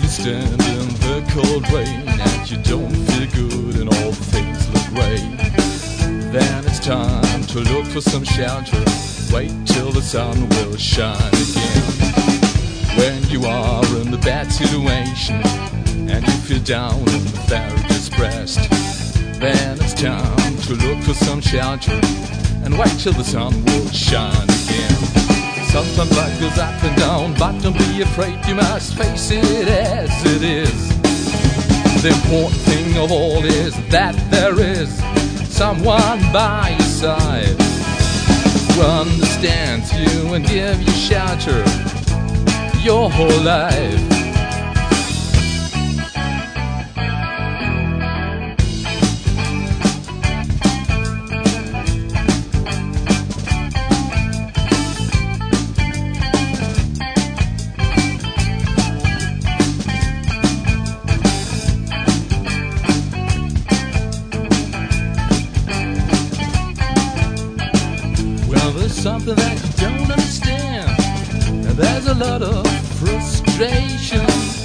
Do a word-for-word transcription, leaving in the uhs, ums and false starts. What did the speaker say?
you stand in the cold rain and you don't feel good and all things look gray, then it's time to look for some shelter. Wait till the sun will shine again. When you are in the bad situation and you feel down and very depressed, then it's time to look for some shelter and wait till the sun will shine again. Sometimes life goes up and down, but don't be afraid, you must face it as it is. The important thing of all is that there is someone by your side who understands you and gives you shelter your whole life. Something that you don't understand, and there's a lot of frustration.